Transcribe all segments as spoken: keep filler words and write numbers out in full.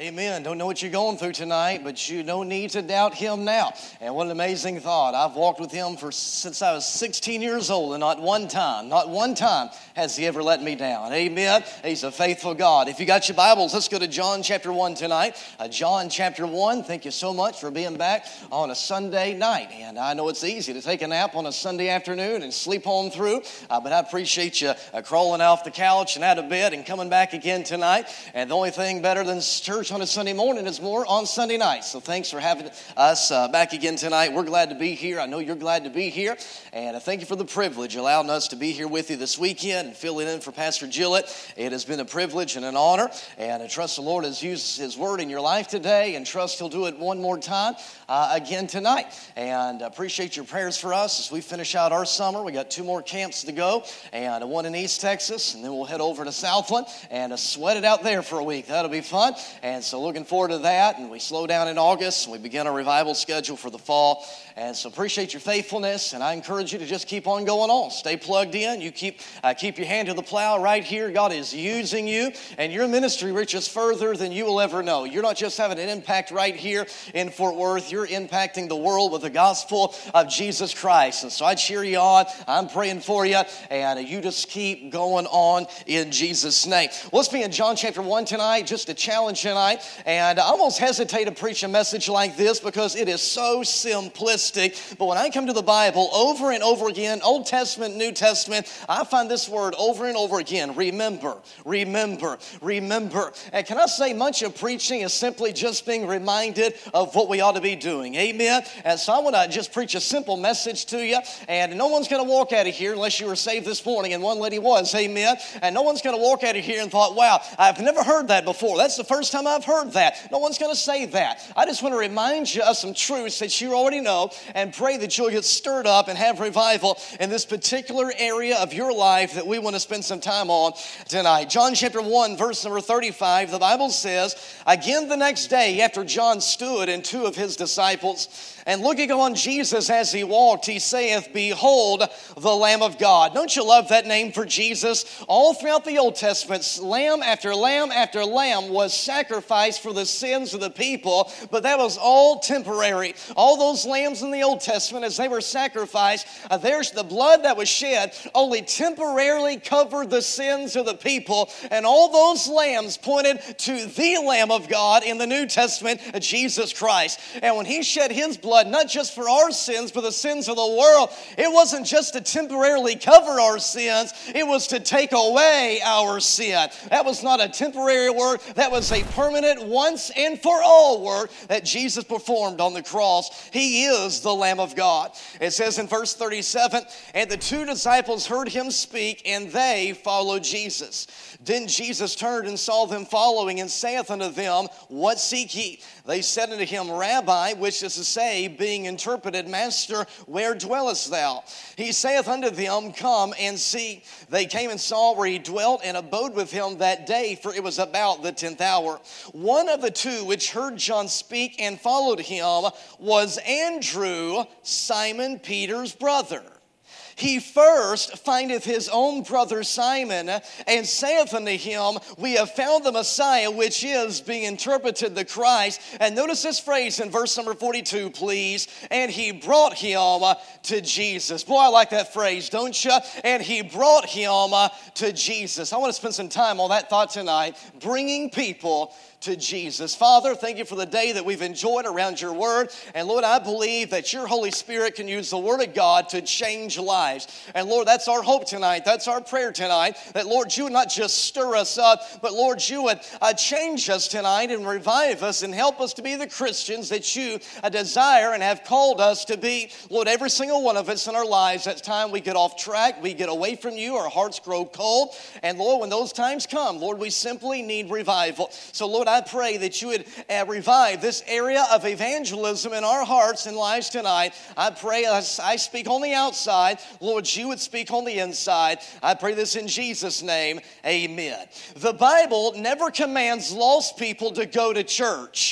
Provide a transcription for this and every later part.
Amen. Don't know what you're going through tonight, but you no need to doubt him now. And what an amazing thought. I've walked with him for since I was sixteen years old, and not one time, not one time has he ever let me down. Amen. He's a faithful God. If you got your Bibles, let's go to John chapter one tonight. Uh, John chapter one, thank you so much for being back on a Sunday night. And I know it's easy to take a nap on a Sunday afternoon and sleep on through, uh, but I appreciate you uh, crawling off the couch and out of bed and coming back again tonight. And the only thing better than church on a Sunday morning is more on Sunday night. So thanks for having us uh, back again tonight. We're glad to be here. I know you're glad to be here. And I thank you for the privilege allowing us to be here with you this weekend and filling in for Pastor Gillett. It has been a privilege and an honor. And I trust the Lord has used his word in your life today, and trust he'll do it one more time uh, again tonight. And I appreciate your prayers for us as we finish out our summer. We got two more camps to go, and one in East Texas, and then we'll head over to Southland and uh, sweat it out there for a week. That'll be fun. And so looking forward to that. And we slow down in August, and we begin our revival schedule for the fall. And so appreciate your faithfulness, and I encourage you to just keep on going on. Stay plugged in. You keep uh, keep your hand to the plow right here. God is using you, and your ministry reaches further than you will ever know. You're not just having an impact right here in Fort Worth. You're impacting the world with the gospel of Jesus Christ. And so I cheer you on. I'm praying for you, and you just keep going on in Jesus' name. Well, let's be in John chapter one tonight, just a challenge tonight. And I almost hesitate to preach a message like this because it is so simplistic. But when I come to the Bible over and over again, Old Testament, New Testament, I find this word over and over again: remember, remember, remember. And can I say much of preaching is simply just being reminded of what we ought to be doing. Amen. And so I want to just preach a simple message to you. And no one's going to walk out of here unless you were saved this morning. And one lady was. Amen. And no one's going to walk out of here and thought, wow, I've never heard that before. That's the first time I've heard that. No one's going to say that. I just want to remind you of some truths that you already know, and pray that you'll get stirred up and have revival in this particular area of your life that we want to spend some time on tonight. John chapter one, verse number thirty-five, the Bible says, again the next day after John stood and two of his disciples, and looking on Jesus as he walked, he saith, behold, the Lamb of God. Don't you love that name for Jesus? All throughout the Old Testament, lamb after lamb after lamb was sacrificed for the sins of the people, but that was all temporary. All those lambs in the Old Testament, as they were sacrificed, uh, there's the blood that was shed only temporarily covered the sins of the people, and all those lambs pointed to the Lamb of God in the New Testament, uh, Jesus Christ. And when he shed his blood, not just for our sins, but the sins of the world, it wasn't just to temporarily cover our sins, it was to take away our sin. That was not a temporary work, that was a permanent, once and for all work that Jesus performed on the cross. He is the Lamb of God. It says in verse thirty-seven, and the two disciples heard him speak, and they followed Jesus. Then Jesus turned and saw them following, and saith unto them, what seek ye? They said unto him, Rabbi, which is to say, being interpreted, Master, where dwellest thou? He saith unto them, come and see. They came and saw where he dwelt, and abode with him that day, for it was about the tenth hour. One of the two which heard John speak and followed him was Andrew, Simon Peter's brother. He first findeth his own brother Simon, and saith unto him, we have found the Messiah, which is, being interpreted, the Christ. And notice this phrase in verse number forty-two, please. And he brought him to Jesus. Boy, I like that phrase, don't you? And he brought him to Jesus. I want to spend some time on that thought tonight, bringing people to Jesus. Father, thank you for the day that we've enjoyed around your word. And Lord, I believe that your Holy Spirit can use the word of God to change lives. And Lord, that's our hope tonight. That's our prayer tonight. That Lord, you would not just stir us up, but Lord, you would uh, change us tonight and revive us and help us to be the Christians that you uh, desire and have called us to be. Lord, every single one of us in our lives, that's time we get off track, we get away from you, our hearts grow cold. And Lord, when those times come, Lord, we simply need revival. So Lord, I pray that you would uh, revive this area of evangelism in our hearts and lives tonight. I pray as I speak on the outside, Lord, you would speak on the inside. I pray this in Jesus' name, amen. The Bible never commands lost people to go to church.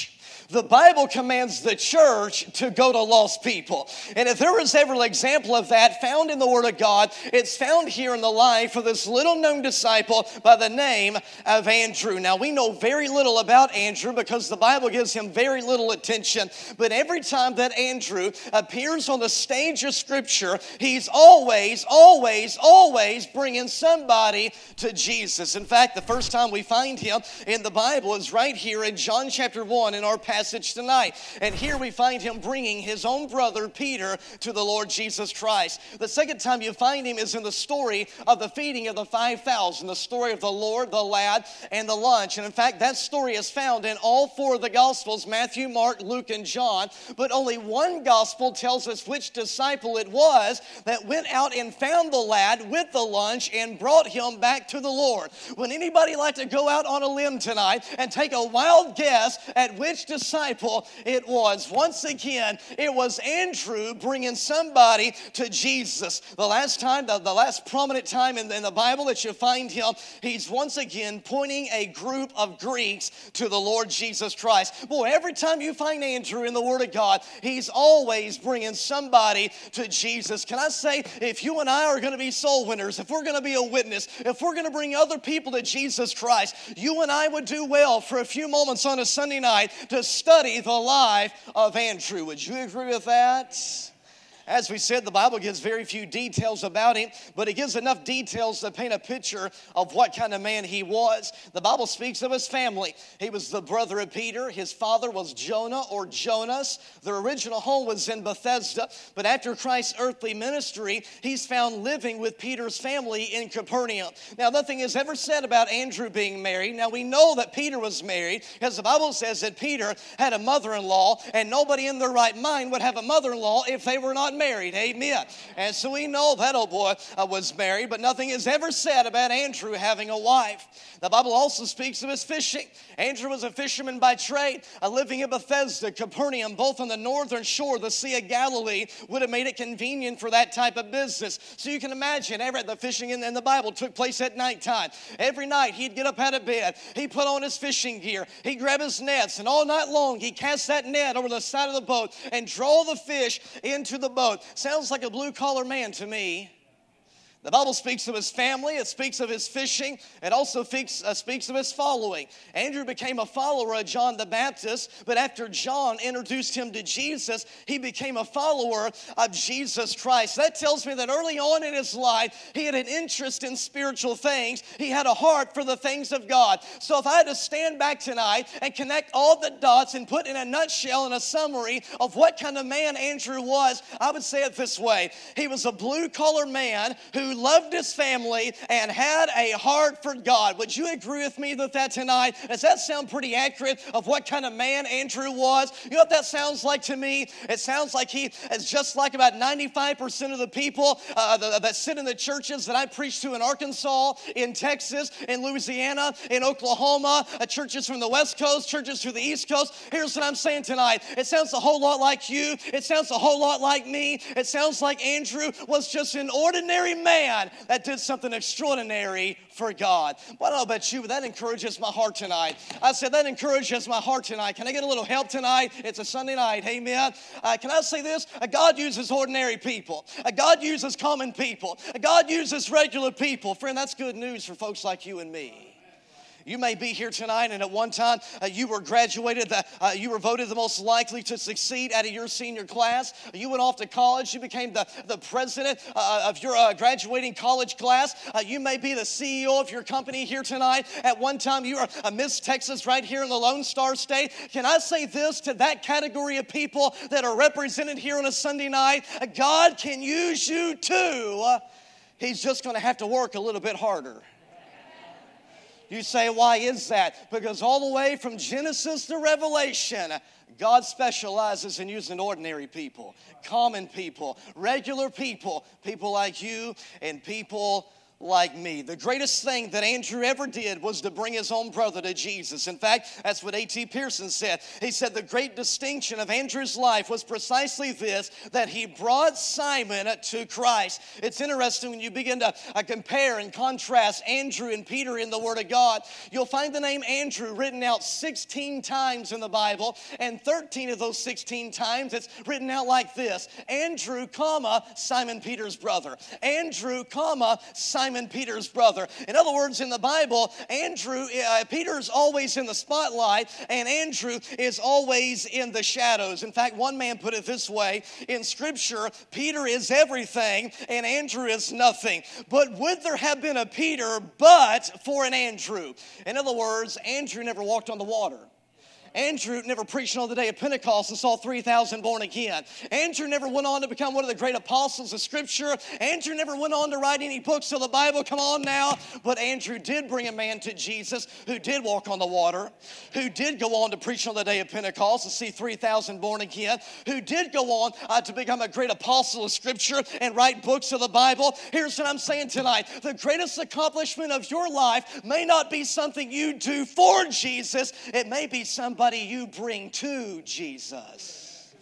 The Bible commands the church to go to lost people. And if there was ever an example of that found in the Word of God, it's found here in the life of this little-known disciple by the name of Andrew. Now, we know very little about Andrew because the Bible gives him very little attention. But every time that Andrew appears on the stage of Scripture, he's always, always, always bringing somebody to Jesus. In fact, the first time we find him in the Bible is right here in John chapter one in our passage tonight. And here we find him bringing his own brother Peter to the Lord Jesus Christ. The second time you find him is in the story of the feeding of the five thousand, the story of the Lord, the lad, and the lunch. And in fact, that story is found in all four of the Gospels, Matthew, Mark, Luke, and John. But only one Gospel tells us which disciple it was that went out and found the lad with the lunch and brought him back to the Lord. Would anybody like to go out on a limb tonight and take a wild guess at which disciple it was? Once again, it was Andrew bringing somebody to Jesus. The last time, the, the last prominent time in, in the Bible that you find him, he's once again pointing a group of Greeks to the Lord Jesus Christ. Boy, every time you find Andrew in the Word of God, he's always bringing somebody to Jesus. Can I say, if you and I are going to be soul winners, if we're going to be a witness, if we're going to bring other people to Jesus Christ, you and I would do well for a few moments on a Sunday night to study the life of Andrew. Would you agree with that? As we said, the Bible gives very few details about him, but it gives enough details to paint a picture of what kind of man he was. The Bible speaks of his family. He was the brother of Peter. His father was Jonah or Jonas. Their original home was in Bethesda, but after Christ's earthly ministry, he's found living with Peter's family in Capernaum. Now, nothing is ever said about Andrew being married. Now, we know that Peter was married because the Bible says that Peter had a mother-in-law, and nobody in their right mind would have a mother-in-law if they were not married. Amen. And so we know that old boy uh, was married, but nothing is ever said about Andrew having a wife. The Bible also speaks of his fishing. Andrew was a fisherman by trade, uh, living in Bethesda, Capernaum, both on the northern shore. The Sea of Galilee would have made it convenient for that type of business. So you can imagine, every, the fishing in, in the Bible took place at nighttime. Every night he'd get up out of bed, he'd put on his fishing gear, he'd grab his nets, and all night long he'd cast that net over the side of the boat and draw the fish into the boat. Sounds like a blue-collar man to me. The Bible speaks of his family. It speaks of his fishing. It also speaks, uh, speaks of his following. Andrew became a follower of John the Baptist, but after John introduced him to Jesus, he became a follower of Jesus Christ. That tells me that early on in his life, he had an interest in spiritual things. He had a heart for the things of God. So if I had to stand back tonight and connect all the dots and put in a nutshell and a summary of what kind of man Andrew was, I would say it this way. He was a blue-collar man who loved his family and had a heart for God. Would you agree with me with that tonight? Does that sound pretty accurate of what kind of man Andrew was? You know what that sounds like to me? It sounds like he is just like about ninety-five percent of the people uh, the, that sit in the churches that I preach to in Arkansas, in Texas, in Louisiana, in Oklahoma, uh, churches from the West Coast, churches from the East Coast. Here's what I'm saying tonight. It sounds a whole lot like you. It sounds a whole lot like me. It sounds like Andrew was just an ordinary man that did something extraordinary for God. Well, I don't know about you, but that encourages my heart tonight. I said that encourages my heart tonight. Can I get a little help tonight? It's a Sunday night. Amen. Uh, can I say this? Uh, God uses ordinary people. Uh, God uses common people. Uh, God uses regular people. Friend, that's good news for folks like you and me. You may be here tonight, and at one time uh, you were graduated, the, uh, you were voted the most likely to succeed out of your senior class. You went off to college. You became the, the president uh, of your uh, graduating college class. Uh, you may be the C E O of your company here tonight. At one time you were a Miss Texas right here in the Lone Star State. Can I say this to that category of people that are represented here on a Sunday night? Uh, God can use you too. Uh, he's just going to have to work a little bit harder. You say, why is that? Because all the way from Genesis to Revelation, God specializes in using ordinary people, common people, regular people, people like you and people like me. The greatest thing that Andrew ever did was to bring his own brother to Jesus. In fact, that's what A T Pearson said. He said the great distinction of Andrew's life was precisely this, that he brought Simon to Christ. It's interesting when you begin to uh, compare and contrast Andrew and Peter in the Word of God. You'll find the name Andrew written out sixteen times in the Bible, and thirteen of those sixteen times it's written out like this: Andrew, comma, Simon Peter's brother. Andrew, comma, Simon Peter's brother. In other words, in the Bible, Andrew, uh, Peter's always in the spotlight, and Andrew is always in the shadows. In fact, one man put it this way: in Scripture, Peter is everything and Andrew is nothing. But would there have been a Peter but for an Andrew? In other words, Andrew never walked on the water. Andrew never preached on the day of Pentecost and saw three thousand born again. Andrew never went on to become one of the great apostles of Scripture. Andrew never went on to write any books of the Bible. Come on now. But Andrew did bring a man to Jesus who did walk on the water, who did go on to preach on the day of Pentecost and see three thousand born again, who did go on uh, to become a great apostle of Scripture and write books of the Bible. Here's what I'm saying tonight. The greatest accomplishment of your life may not be something you do for Jesus. It may be somebody you bring to Jesus.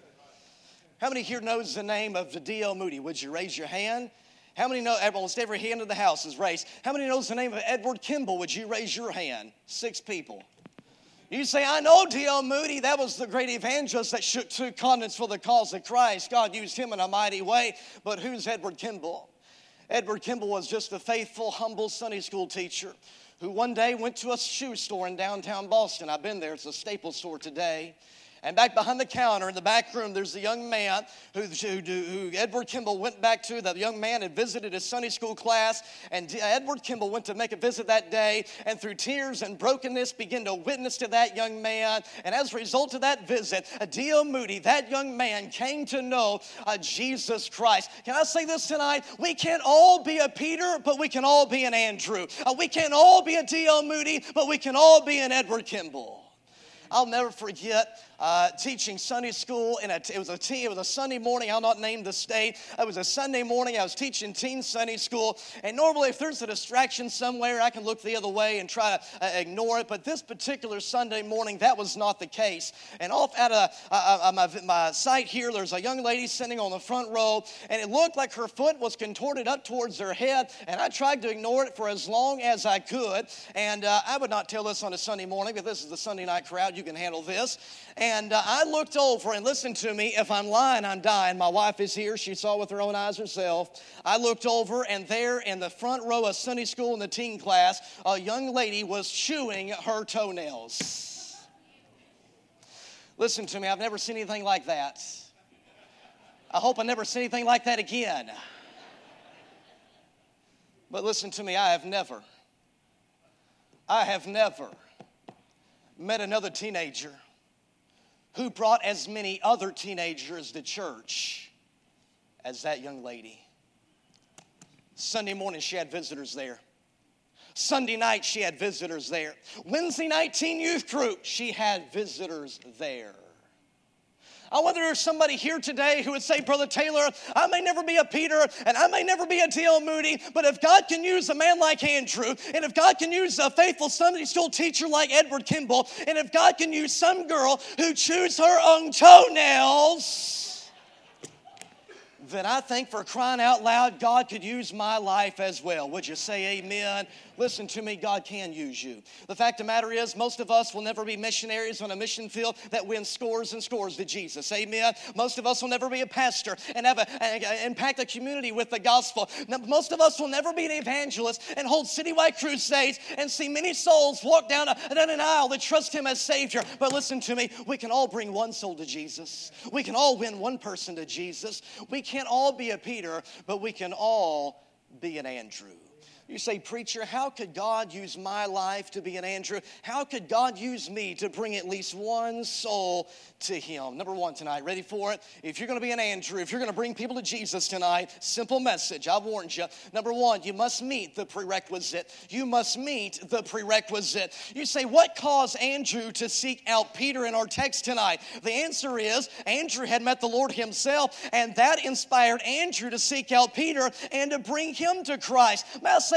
How many here knows the name of D L Moody? Would you raise your hand? How many know? Almost every hand in the house is raised. How many knows the name of Edward Kimball? Would you raise your hand? Six people. You say, I know D L Moody. That was the great evangelist that shook two continents for the cause of Christ. God used him in a mighty way. But who's Edward Kimball? Edward Kimball was just a faithful, humble Sunday school teacher who one day went to a shoe store in downtown Boston. I've been there. It's a Staples store today. And back behind the counter in the back room, there's a young man who, who, who Edward Kimball went back to. The young man had visited his Sunday school class, and Edward Kimball went to make a visit that day, and through tears and brokenness began to witness to that young man. And as a result of that visit, D L Moody, that young man, came to know uh, Jesus Christ. Can I say this tonight? We can't all be a Peter, but we can all be an Andrew. Uh, we can't all be a D L Moody, but we can all be an Edward Kimball. I'll never forget uh, teaching Sunday school. In a, it was a teen, it was a Sunday morning. I'll not name the state. It was a Sunday morning. I was teaching teen Sunday school. And normally, if there's a distraction somewhere, I can look the other way and try to uh, ignore it. But this particular Sunday morning, that was not the case. And off at a, uh, uh, my, my site here, there's a young lady sitting on the front row, and it looked like her foot was contorted up towards her head. And I tried to ignore it for as long as I could. And uh, I would not tell this on a Sunday morning, but this is the Sunday night crowd. You can handle this. And uh, I looked over, and listen to me, if I'm lying, I'm dying. My wife is here. She saw with her own eyes herself. I looked over, and there in the front row of Sunday school in the teen class, a young lady was chewing her toenails. Listen to me, I've never seen anything like that. I hope I never see anything like that again. But listen to me, I have never, I have never met another teenager who brought as many other teenagers to church as that young lady. Sunday morning, she had visitors there. Sunday night, she had visitors there. Wednesday night, teen youth group, she had visitors there. I wonder if there's somebody here today who would say, Brother Taylor, I may never be a Peter and I may never be a D L Moody, but if God can use a man like Andrew, and if God can use a faithful Sunday school teacher like Edward Kimball, and if God can use some girl who chews her own toenails, then I think for crying out loud, God could use my life as well. Would you say amen? Listen to me, God can use you. The fact of the matter is, most of us will never be missionaries on a mission field that win scores and scores to Jesus. Amen? Most of us will never be a pastor and have a, a, impact a community with the gospel. Most of us will never be an evangelist and hold citywide crusades and see many souls walk down, a, down an aisle that trust Him as Savior. But listen to me, we can all bring one soul to Jesus. We can all win one person to Jesus. We can't all be a Peter, but we can all be an Andrew. You say, preacher, how could God use my life to be an Andrew? How could God use me to bring at least one soul to Him? Number one tonight, ready for it? If you're going to be an Andrew, if you're going to bring people to Jesus tonight, simple message, I've warned you. Number one, you must meet the prerequisite. You must meet the prerequisite. You say, what caused Andrew to seek out Peter in our text tonight? The answer is, Andrew had met the Lord Himself, and that inspired Andrew to seek out Peter and to bring him to Christ. May I say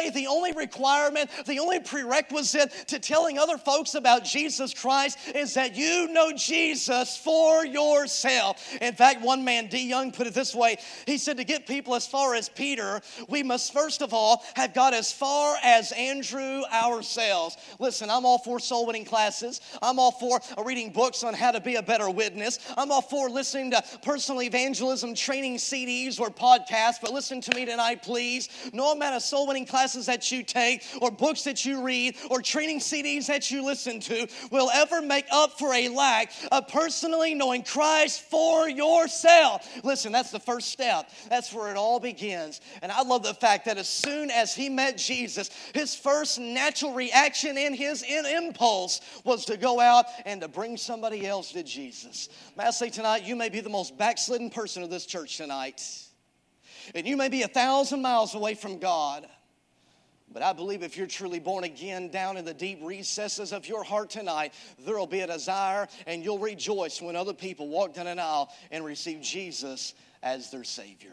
say the only requirement, the only prerequisite to telling other folks about Jesus Christ is that you know Jesus for yourself. In fact, one man, D. Young, put it this way. He said, to get people as far as Peter, we must first of all have got as far as Andrew ourselves. Listen, I'm all for soul winning classes. I'm all for reading books on how to be a better witness. I'm all for listening to personal evangelism training C Ds or podcasts. But listen to me tonight, please. No amount of soul winning classes that you take or books that you read or training C Ds that you listen to will ever make up for a lack of personally knowing Christ for yourself. Listen, that's the first step. That's where it all begins. And I love the fact that as soon as he met Jesus, his first natural reaction and his in impulse was to go out and to bring somebody else to Jesus. May I say tonight, you may be the most backslidden person of this church tonight. And you may be a thousand miles away from God. But I believe if you're truly born again, down in the deep recesses of your heart tonight, there will be a desire and you'll rejoice when other people walk down an aisle and receive Jesus as their Savior.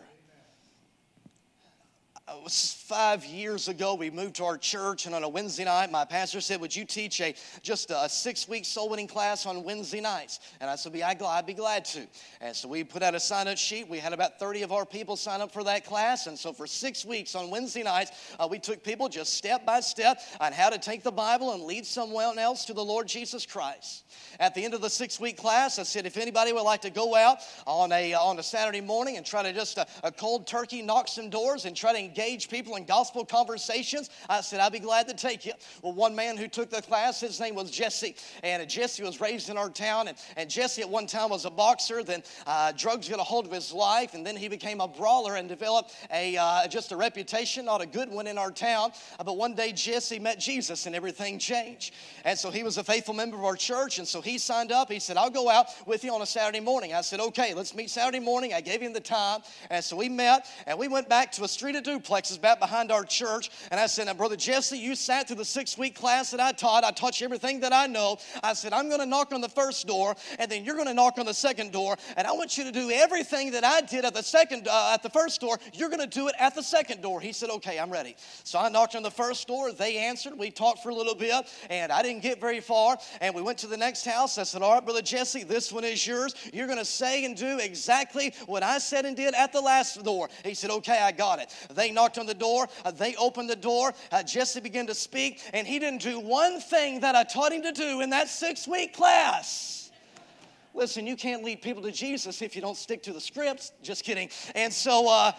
It was five years ago, we moved to our church, and on a Wednesday night, my pastor said, would you teach a just a six-week soul-winning class on Wednesday nights? And I said, I'd be glad to. And so we put out a sign-up sheet. We had about thirty of our people sign up for that class. And so for six weeks on Wednesday nights, uh, we took people just step by step on how to take the Bible and lead someone else to the Lord Jesus Christ. At the end of the six-week class, I said, if anybody would like to go out on a, on a Saturday morning and try to just a, a cold turkey knock some doors and try to engage engage people in gospel conversations, I said, I'd be glad to take you. Well, one man who took the class, his name was Jesse. And Jesse was raised in our town. And, and Jesse at one time was a boxer. Then uh, drugs got a hold of his life. And then he became a brawler and developed a uh, just a reputation, not a good one in our town. Uh, but one day Jesse met Jesus and everything changed. And so he was a faithful member of our church. And so he signed up. He said, I'll go out with you on a Saturday morning. I said, okay, let's meet Saturday morning. I gave him the time. And so we met. And we went back to a street of duplexes back behind our church. And I said, now, Brother Jesse, you sat through the six-week class that I taught. I taught you everything that I know. I said, I'm going to knock on the first door, and then you're going to knock on the second door. And I want you to do everything that I did at the second, uh, at the first door. You're going to do it at the second door. He said, okay, I'm ready. So I knocked on the first door. They answered. We talked for a little bit, and I didn't get very far. And we went to the next house. I said, all right, Brother Jesse, this one is yours. You're going to say and do exactly what I said and did at the last door. He said, okay, I got it. They knocked on the door. Uh, they opened the door. Uh, Jesse began to speak, and he didn't do one thing that I taught him to do in that six-week class. Listen, you can't lead people to Jesus if you don't stick to the scripts. Just kidding. And so, uh,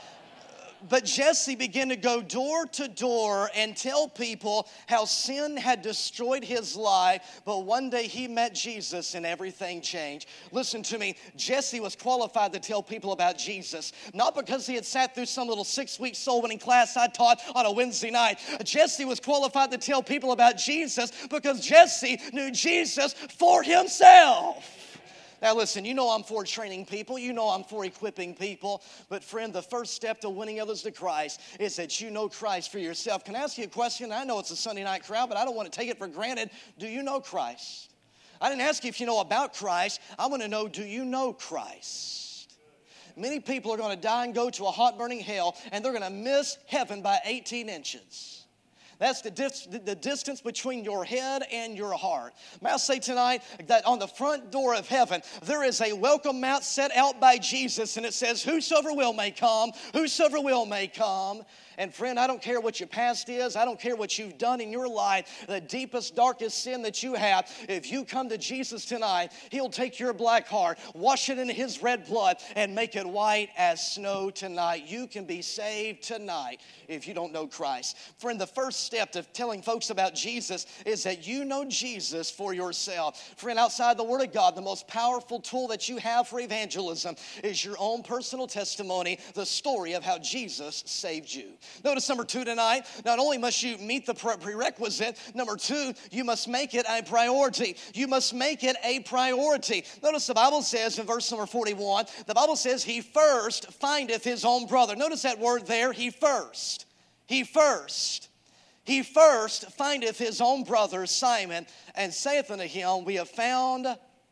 but Jesse began to go door to door and tell people how sin had destroyed his life, but one day he met Jesus and everything changed. Listen to me, Jesse was qualified to tell people about Jesus, not because he had sat through some little six-week soul-winning class I taught on a Wednesday night. Jesse was qualified to tell people about Jesus because Jesse knew Jesus for himself. Now listen, you know I'm for training people. You know I'm for equipping people. But friend, the first step to winning others to Christ is that you know Christ for yourself. Can I ask you a question? I know it's a Sunday night crowd, but I don't want to take it for granted. Do you know Christ? I didn't ask you if you know about Christ. I want to know, do you know Christ? Many people are going to die and go to a hot burning hell, and they're going to miss heaven by eighteen inches. That's the, dis- the distance between your head and your heart. May I say tonight that on the front door of heaven, there is a welcome mat set out by Jesus, and it says, whosoever will may come, whosoever will may come. And friend, I don't care what your past is. I don't care what you've done in your life. The deepest, darkest sin that you have, if you come to Jesus tonight, He'll take your black heart, wash it in His red blood, and make it white as snow tonight. You can be saved tonight if you don't know Christ. Friend, the first step to telling folks about Jesus is that you know Jesus for yourself. Friend, outside the Word of God, the most powerful tool that you have for evangelism is your own personal testimony, the story of how Jesus saved you. Notice number two tonight, not only must you meet the prerequisite, number two, you must make it a priority. You must make it a priority. Notice the Bible says in verse number forty-one, the Bible says, he first findeth his own brother. Notice that word there, he first. He first. He first findeth his own brother Simon, and saith unto him, we have found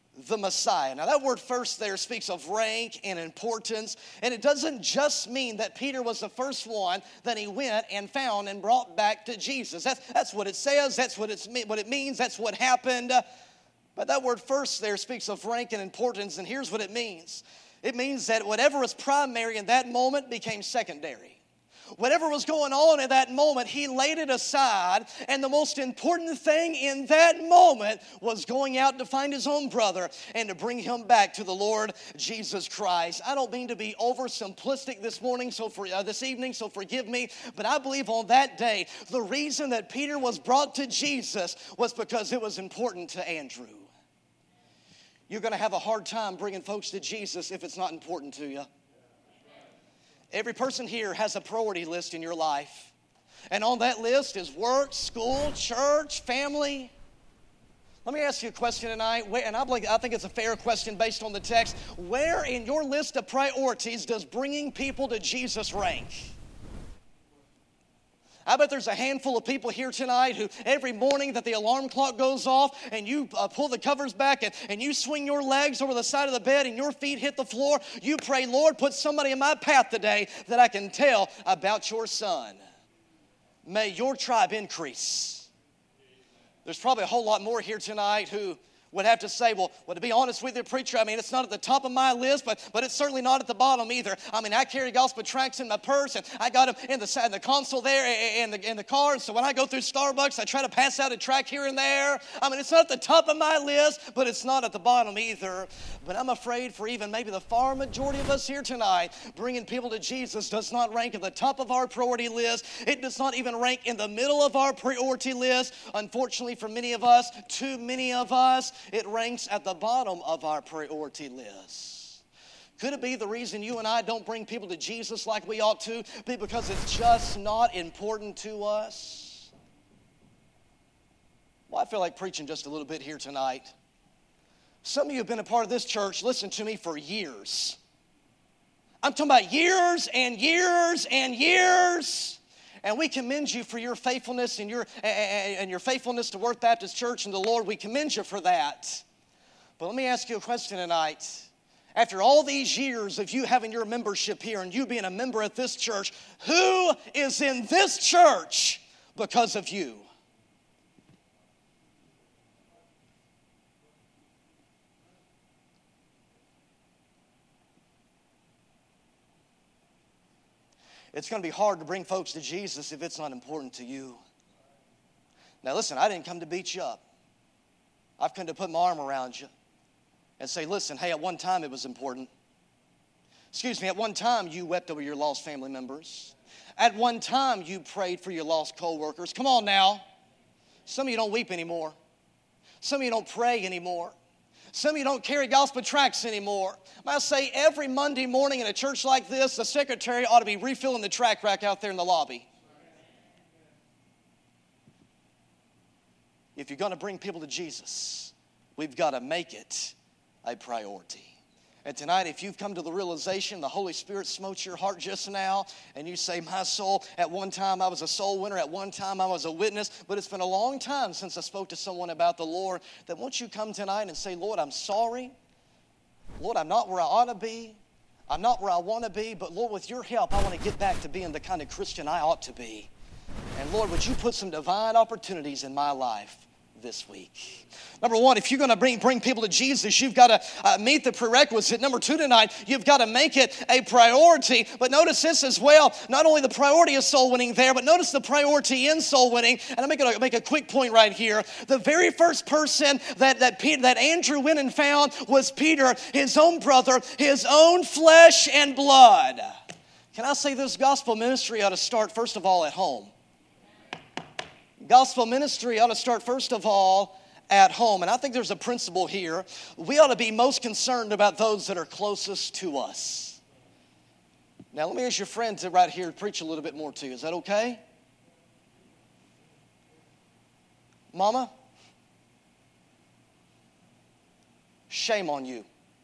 the Messiah. Now that word first there speaks of rank and importance, and it doesn't just mean that Peter was the first one that he went and found and brought back to Jesus. That's, that's what it says, that's what, it's, what it means, that's what happened. But that word first there speaks of rank and importance, and here's what it means. It means that whatever was primary in that moment became secondary. Whatever was going on at that moment, he laid it aside, and the most important thing in that moment was going out to find his own brother and to bring him back to the Lord Jesus Christ. I don't mean to be oversimplistic this morning, so for uh, this evening, so forgive me, but I believe on that day, the reason that Peter was brought to Jesus was because it was important to Andrew. You're going to have a hard time bringing folks to Jesus if it's not important to you. Every person here has a priority list in your life. And on that list is work, school, church, family. Let me ask you a question tonight, and I believe, I think it's a fair question based on the text. Where in your list of priorities does bringing people to Jesus rank? I bet there's a handful of people here tonight who every morning that the alarm clock goes off and you uh, pull the covers back and, and you swing your legs over the side of the bed and your feet hit the floor, you pray, Lord, put somebody in my path today that I can tell about your son. May your tribe increase. There's probably a whole lot more here tonight who would have to say, well, well, to be honest with you, preacher, I mean, it's not at the top of my list, but, but it's certainly not at the bottom either. I mean, I carry gospel tracts in my purse, and I got them in the, in the console there in the, in the car, and so when I go through Starbucks, I try to pass out a tract here and there. I mean, it's not at the top of my list, but it's not at the bottom either. But I'm afraid for even maybe the far majority of us here tonight, bringing people to Jesus does not rank at the top of our priority list. It does not even rank in the middle of our priority list. Unfortunately for many of us, too many of us, it ranks at the bottom of our priority list. Could it be the reason you and I don't bring people to Jesus like we ought to be because it's just not important to us? Well, I feel like preaching just a little bit here tonight. Some of you have been a part of this church, listen to me, for years. I'm talking about years and years and years. And we commend you for your faithfulness and your and your faithfulness to Worth Baptist Church and the Lord. We commend you for that. But let me ask you a question tonight. After all these years of you having your membership here and you being a member at this church, who is in this church because of you? It's going to be hard to bring folks to Jesus if it's not important to you. Now listen, I didn't come to beat you up. I've come to put my arm around you and say, listen, hey, at one time it was important. Excuse me, at one time you wept over your lost family members. At one time you prayed for your lost co-workers. Come on now. Some of you don't weep anymore. Some of you don't pray anymore. Some of you don't carry gospel tracts anymore. I say every Monday morning in a church like this, the secretary ought to be refilling the tract rack out there in the lobby. If you're going to bring people to Jesus, we've got to make it a priority. And tonight, if you've come to the realization the Holy Spirit smote your heart just now, and you say, my soul, at one time I was a soul winner, at one time I was a witness, but it's been a long time since I spoke to someone about the Lord, then won't you come tonight and say, Lord, I'm sorry. Lord, I'm not where I ought to be. I'm not where I want to be, but Lord, with your help, I want to get back to being the kind of Christian I ought to be. And Lord, would you put some divine opportunities in my life this week? Number one, if you're going to bring, bring people to Jesus, you've got to uh, meet the prerequisite. Number two tonight, you've got to make it a priority. But notice this as well. Not only the priority of soul winning there, but notice the priority in soul winning. And I'm going to make a quick point right here. The very first person that, that, Peter, that Andrew went and found was Peter, his own brother, his own flesh and blood. Can I say this? Gospel ministry ought to start first of all at home. Gospel ministry ought to start first of all at home. And I think there's a principle here. We ought to be most concerned about those that are closest to us. Now let me ask your friend to right here preach a little bit more to you. Is that okay? Mama? Shame on you.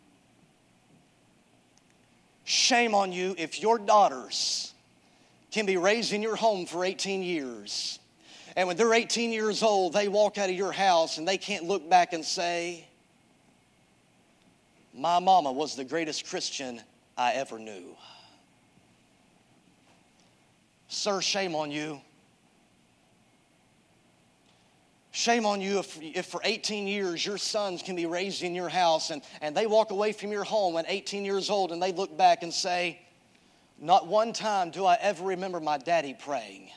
Shame on you if your daughters can be raised in your home for eighteen years. And when they're eighteen years old, they walk out of your house and they can't look back and say, My mama was the greatest Christian I ever knew. Sir, shame on you. Shame on you if, if for eighteen years your sons can be raised in your house and, and they walk away from your home at eighteen years old and they look back and say, not one time do I ever remember my daddy praying.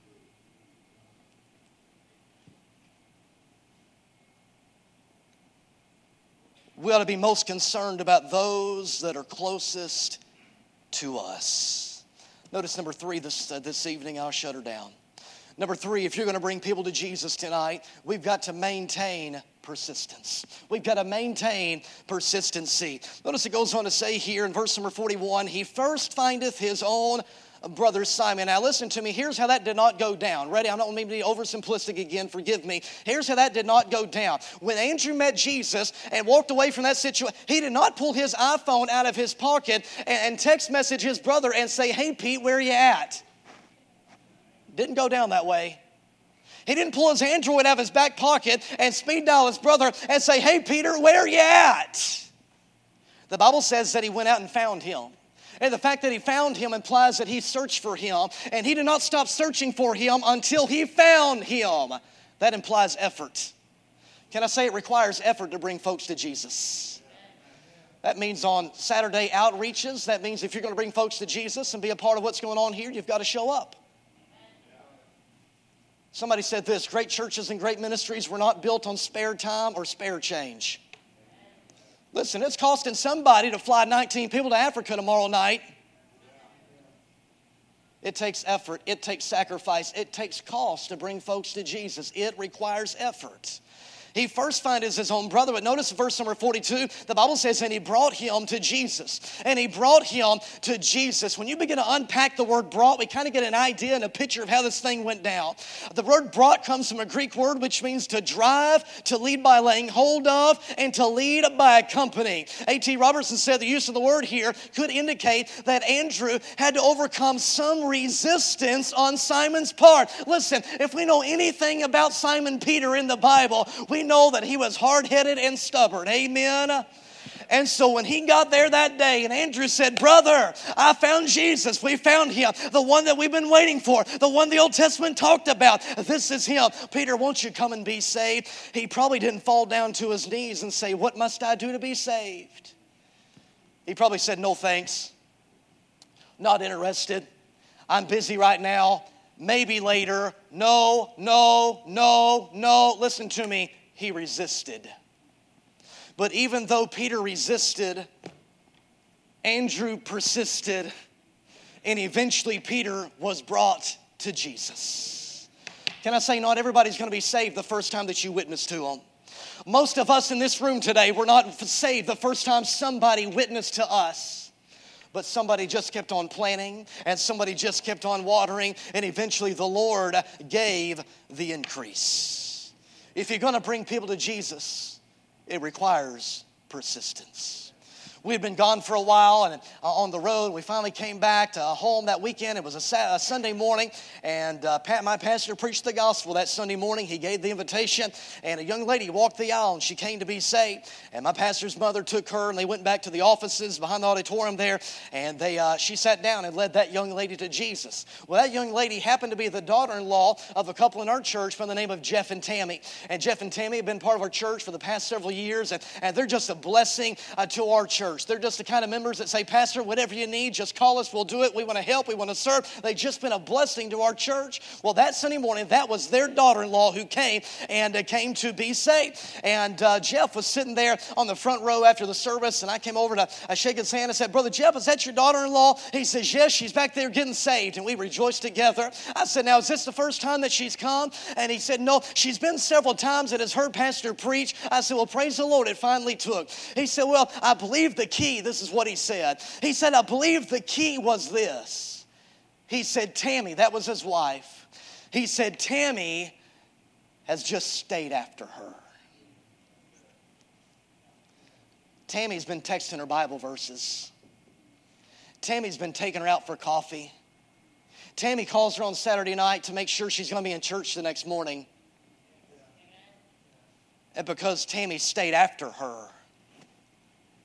We ought to be most concerned about those that are closest to us. Notice number three this, uh, this evening. I'll shut her down. Number three, if you're going to bring people to Jesus tonight, we've got to maintain persistence. We've got to maintain persistency. Notice it goes on to say here in verse number forty-one, he first findeth his own brother Simon. Now listen to me. Here's how that did not go down. Ready? I'm not going to be oversimplistic again. Forgive me. Here's how that did not go down. When Andrew met Jesus and walked away from that situation, he did not pull his iPhone out of his pocket and, and text message his brother and say, hey, Pete, where are you at? Didn't go down that way. He didn't pull his Android out of his back pocket and speed dial his brother and say, hey, Peter, where are you at? The Bible says that he went out and found him. And the fact that he found him implies that he searched for him. And he did not stop searching for him until he found him. That implies effort. Can I say it requires effort to bring folks to Jesus? That means on Saturday outreaches, that means if you're going to bring folks to Jesus and be a part of what's going on here, you've got to show up. Somebody said this, great churches and great ministries were not built on spare time or spare change. Listen, it's costing somebody to fly nineteen people to Africa tomorrow night. It takes effort. It takes sacrifice. It takes cost to bring folks to Jesus. It requires effort. He first finds his own brother, but notice verse number forty-two, the Bible says, and he brought him to Jesus. And he brought him to Jesus. When you begin to unpack the word brought, we kind of get an idea and a picture of how this thing went down. The word brought comes from a Greek word which means to drive, to lead by laying hold of, and to lead by accompanying. A T Robertson said the use of the word here could indicate that Andrew had to overcome some resistance on Simon's part. Listen, if we know anything about Simon Peter in the Bible, we know that he was hard-headed and stubborn. Amen. And so when he got there that day and Andrew said, brother, I found Jesus. We found him. The one that we've been waiting for. The one the Old Testament talked about. This is him. Peter, won't you come and be saved? He probably didn't fall down to his knees and say, what must I do to be saved? He probably said, no thanks. Not interested. I'm busy right now. Maybe later. No, no, no, no. Listen to me. He resisted. But even though Peter resisted, Andrew persisted, and eventually Peter was brought to Jesus. Can I say, not everybody's going to be saved the first time that you witness to them. Most of us in this room today were not saved the first time somebody witnessed to us. But somebody just kept on planting, and somebody just kept on watering, and eventually the Lord gave the increase. If you're going to bring people to Jesus, it requires persistence. We had been gone for a while and uh, on the road. We finally came back to home that weekend. It was a, sa- a Sunday morning, and uh, Pat, my pastor preached the gospel that Sunday morning. He gave the invitation, and a young lady walked the aisle, and she came to be saved. And my pastor's mother took her, and they went back to the offices behind the auditorium there, and they uh, she sat down and led that young lady to Jesus. Well, that young lady happened to be the daughter-in-law of a couple in our church by the name of Jeff and Tammy. And Jeff and Tammy have been part of our church for the past several years, and, and they're just a blessing uh, to our church. They're just the kind of members that say, Pastor, whatever you need, just call us. We'll do it. We want to help. We want to serve. They've just been a blessing to our church. Well, that Sunday morning, that was their daughter-in-law who came and uh, came to be saved. And uh, Jeff was sitting there on the front row after the service, and I came over to uh, shake his hand and said, Brother Jeff, is that your daughter-in-law? He says, yes, she's back there getting saved. And we rejoiced together. I said, now, is this the first time that she's come? And he said, no, she's been several times and has heard Pastor preach. I said, well, praise the Lord, it finally took. He said, well, I believe the key. This is what he said. He said, I believe the key was this. He said, Tammy, that was his wife. He said, Tammy has just stayed after her. Tammy's been texting her Bible verses. Tammy's been taking her out for coffee. Tammy calls her on Saturday night to make sure she's going to be in church the next morning. And because Tammy stayed after her,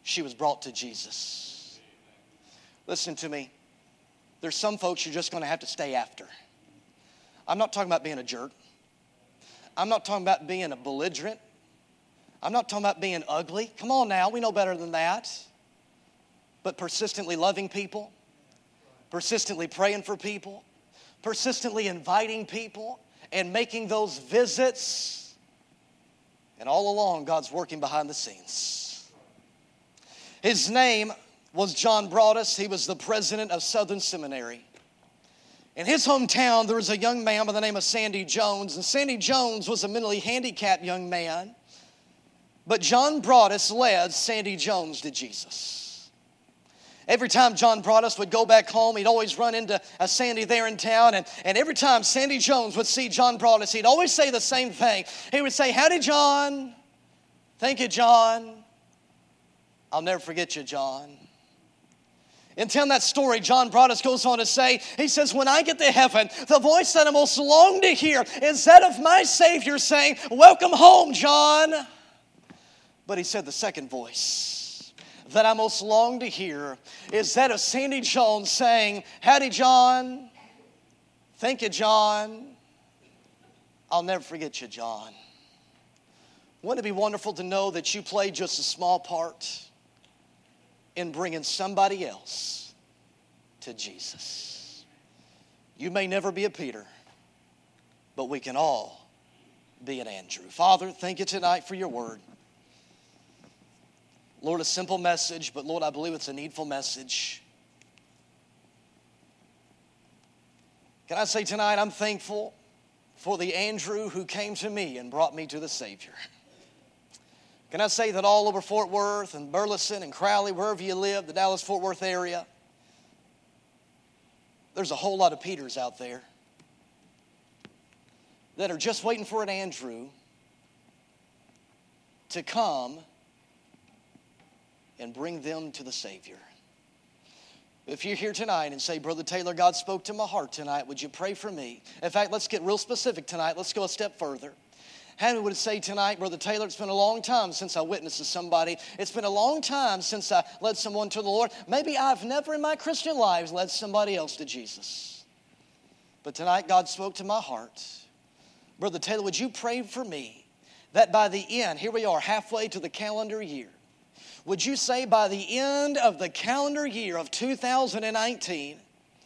she was brought to Jesus. Listen to me. There's some folks you're just going to have to stay after. I'm not talking about being a jerk. I'm not talking about being a belligerent. I'm not talking about being ugly. Come on now, we know better than that. But persistently loving people, persistently praying for people, persistently inviting people, and making those visits. And all along, God's working behind the scenes. His name was John Broadus. He was the president of Southern Seminary. In his hometown, there was a young man by the name of Sandy Jones. And Sandy Jones was a mentally handicapped young man. But John Broadus led Sandy Jones to Jesus. Every time John Broadus would go back home, he'd always run into a Sandy there in town. And, and every time Sandy Jones would see John Broadus, he'd always say the same thing. He would say, "Howdy, John. Thank you, John. I'll never forget you, John." In telling that story, John Broadus goes on to say, he says, "When I get to heaven, the voice that I most long to hear is that of my Savior saying, 'Welcome home, John.'" But he said the second voice that I most long to hear is that of Sandy Jones saying, "Howdy, John. Thank you, John. I'll never forget you, John." Wouldn't it be wonderful to know that you played just a small part in bringing somebody else to Jesus? You may never be a Peter, but we can all be an Andrew. Father, thank you tonight for your word. Lord, a simple message, but Lord, I believe it's a needful message. Can I say tonight, I'm thankful for the Andrew who came to me and brought me to the Savior. Can I say that all over Fort Worth and Burleson and Crowley, wherever you live, the Dallas-Fort Worth area, there's a whole lot of Peters out there that are just waiting for an Andrew to come and bring them to the Savior. If you're here tonight and say, "Brother Taylor, God spoke to my heart tonight, would you pray for me?" In fact, let's get real specific tonight. Let's go a step further. How would it say tonight, "Brother Taylor, it's been a long time since I witnessed to somebody. It's been a long time since I led someone to the Lord. Maybe I've never in my Christian life led somebody else to Jesus. But tonight God spoke to my heart. Brother Taylor, would you pray for me that by the end," here we are halfway to the calendar year, would you say by the end of the calendar year of two thousand nineteen,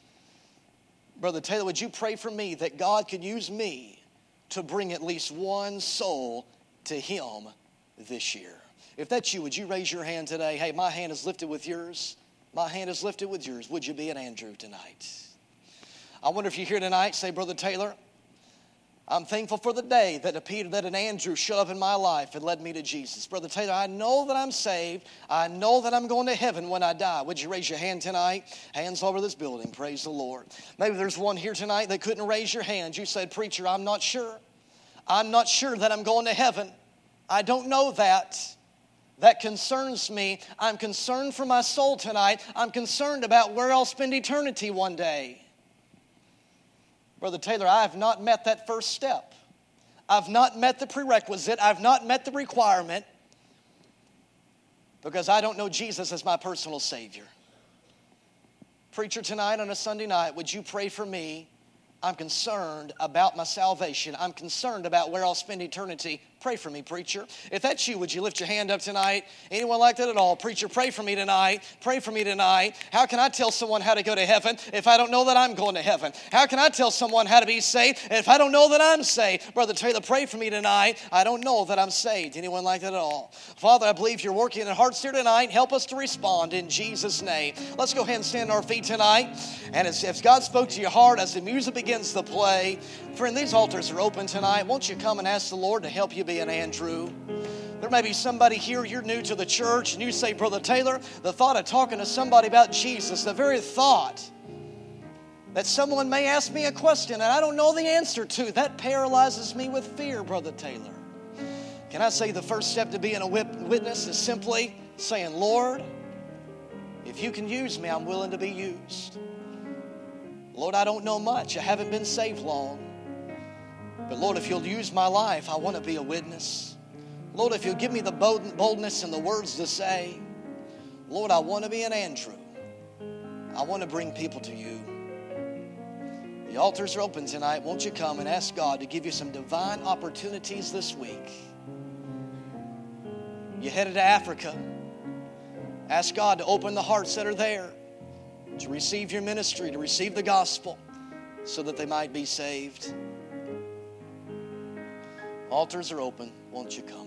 Brother Taylor, would you pray for me that God could use me to bring at least one soul to Him this year? If that's you, would you raise your hand today? Hey, my hand is lifted with yours. My hand is lifted with yours. Would you be an Andrew tonight? I wonder if you're here tonight, say, "Brother Taylor, I'm thankful for the day that a Peter, that an Andrew showed up in my life and led me to Jesus. Brother Taylor, I know that I'm saved. I know that I'm going to heaven when I die." Would you raise your hand tonight? Hands all over this building. Praise the Lord. Maybe there's one here tonight that couldn't raise your hand. You said, "Preacher, I'm not sure. I'm not sure that I'm going to heaven. I don't know that. That concerns me. I'm concerned for my soul tonight. I'm concerned about where I'll spend eternity one day." Brother Taylor, I have not met that first step. I've not met the prerequisite. I've not met the requirement because I don't know Jesus as my personal Savior. Preacher, tonight on a Sunday night, would you pray for me? I'm concerned about my salvation. I'm concerned about where I'll spend eternity. Pray for me, preacher. If that's you, would you lift your hand up tonight? Anyone like that at all? Preacher, pray for me tonight. Pray for me tonight. How can I tell someone how to go to heaven if I don't know that I'm going to heaven? How can I tell someone how to be saved if I don't know that I'm saved? Brother Taylor, pray for me tonight. I don't know that I'm saved. Anyone like that at all? Father, I believe you're working in hearts here tonight. Help us to respond in Jesus' name. Let's go ahead and stand on our feet tonight. And as, if God spoke to your heart as the music begins to play, friend, these altars are open tonight. Won't you come and ask the Lord to help you be an Andrew? There may be somebody here, you're new to the church, and you say, "Brother Taylor, the thought of talking to somebody about Jesus, the very thought that someone may ask me a question and I don't know the answer to, that paralyzes me with fear, Brother Taylor." Can I say the first step to being a witness is simply saying, "Lord, if you can use me, I'm willing to be used. Lord, I don't know much. I haven't been saved long. But Lord, if you'll use my life, I want to be a witness. Lord, if you'll give me the boldness and the words to say. Lord, I want to be an Andrew. I want to bring people to you. The altars are open tonight. Won't you come and ask God to give you some divine opportunities this week? You headed to Africa. Ask God to open the hearts that are there to receive your ministry, to receive the gospel, so that they might be saved. Altars are open. Won't you come?